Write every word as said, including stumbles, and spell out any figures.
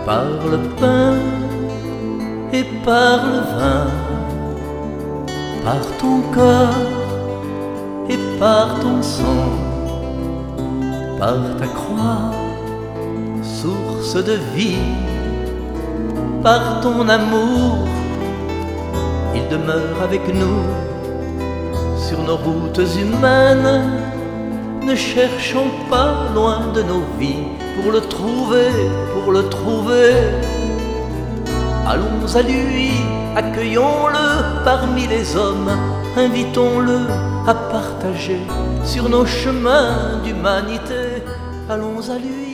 par le pain et par le vin, par ton corps et par ton sang, par ta croix, source de vie, par ton amour, il demeure avec nous sur nos routes humaines. Ne cherchons pas loin de nos vies pour le trouver, pour le trouver. Allons à lui, accueillons-le parmi les hommes, invitons-le à partager sur nos chemins d'humanité. Allons à lui.